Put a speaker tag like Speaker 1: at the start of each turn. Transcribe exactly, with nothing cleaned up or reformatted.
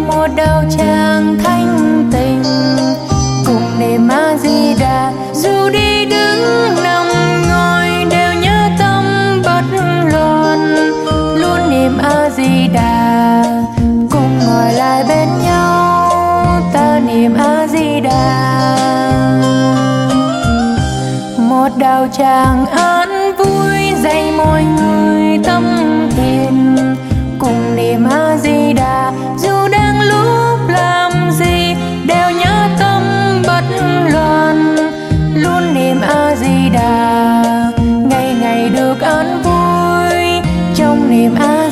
Speaker 1: một đạo tràng thanh tịnh cùng niệm A Di Đà. Dù đi đứng nằm ngồi đều nhớ tâm bất loạn, luôn niệm A Di Đà. Cùng ngồi lại bên nhau ta niệm A Di Đà. Một đạo tràng an vui dạy mọi người tâm thiền cùng niệm A Di Đà. Dù đang lúc làm gì đều nhớ tâm bất loạn, luôn niệm A Di Đà. Ngày ngày được an vui trong niệm A